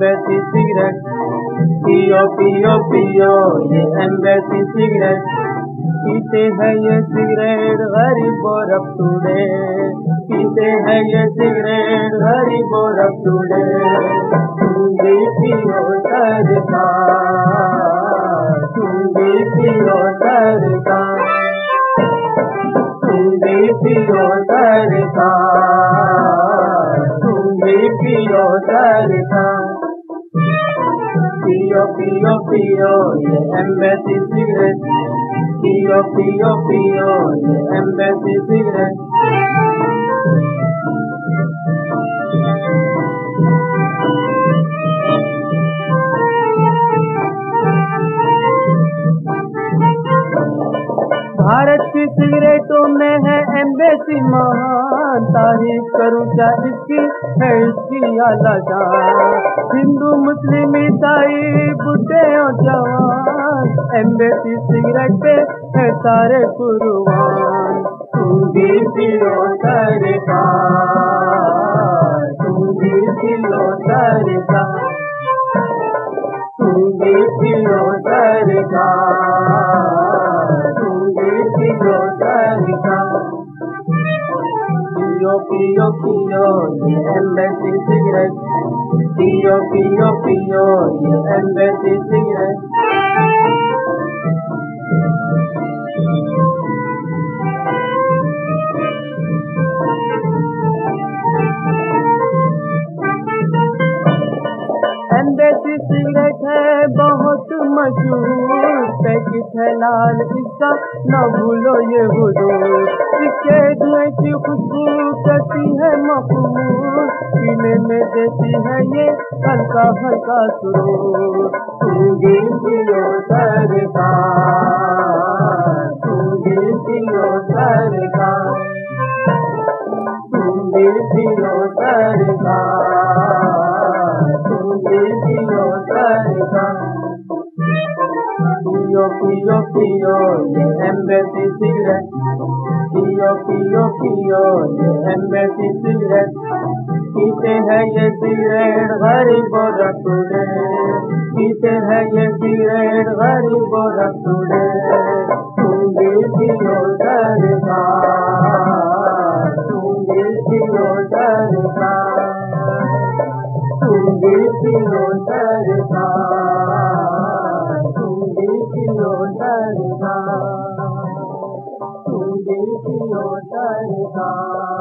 Embassy cigarette, पियो पियो पियो ये एम्बेसी सिगरेट। पीते हैं ये सिगरेट गरीब और अप टू डेट, पीते हैं ये सिगरेट गरीब और अप टू डेट। तुम भी पियो सरकार, तुम भी पियो सरकार, तुम भी पियो सरकार, तुम भी पियो सरकार। पियो पियो पियो ये एम्बेसी सिगरेट, पियो पियो पियो ये एम्बेसी सिगरेट। भारत की सिगरेटों में है एम्बेसी महान, तारीफ करूं क्या इसकी है इसकी आला शान। हिंदू मुस्लिम ईसाई बुढ़े और जवान, एम्बेसी सिगरेट पे है सारे कुर्बान। तुम भी पियो सरकार, तुम भी पियो सरकार, तुम भी पियो सरकार, तुम भी पियो सरकार। पियो पियो पियो ये एम्बेसी सिगरेट, पियो पियो पियो ये एम्बेसी सिगरेट। एम्बेसी सिगरेट है बहुत मशहूर, पैकेट है लाल इसका न भूलो ये हुजूर। इसके धुएं की खुशबू करती है मखमूर, पीने में देती है ये हल्का हल्का सुरूर। तुम भी पियो सरकार, तुम भी पियो सरकार, तुम भी पियो सरकार, तुम भी पियो सरकार। पियो पियो पियो ये एम्बेसी सिगरेट, पियो पियो पियो ये एम्बेसी सिगरेट। पीते हैं ये सिगरेट गरीब और अप टू डेट, पीते हैं ये सिगरेट गरीब और अप टू डेट। तुम भी पियो सरकार, तुम भी पियो सरकार, तुम भी पियो सरकार, तुम भी पियो सरकार, तुम भी पियो सरकार।